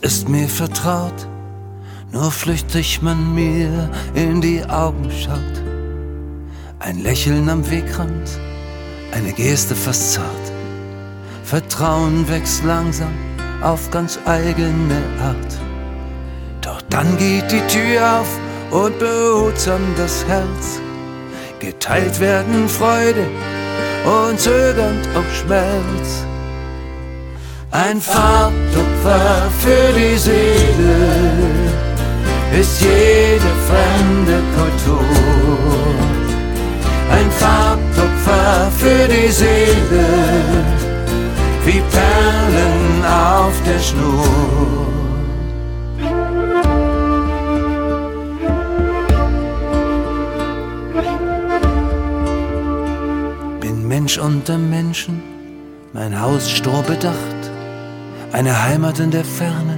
ist mir vertraut, nur flüchtig man mir in die Augen schaut. Ein Lächeln am Wegrand, eine Geste fast zart. Vertrauen wächst langsam auf ganz eigene Art. Doch dann geht die Tür auf und behutsam das Herz. Geteilt werden Freude und zögernd auch Schmerz. Ein Farbtupfer für die Seele ist jede fremde Kultur. Ein Farbtupfer für die Seele, wie Perlen auf der Schnur. Bin Mensch unter Menschen, mein Haus strohbedacht, eine Heimat in der Ferne,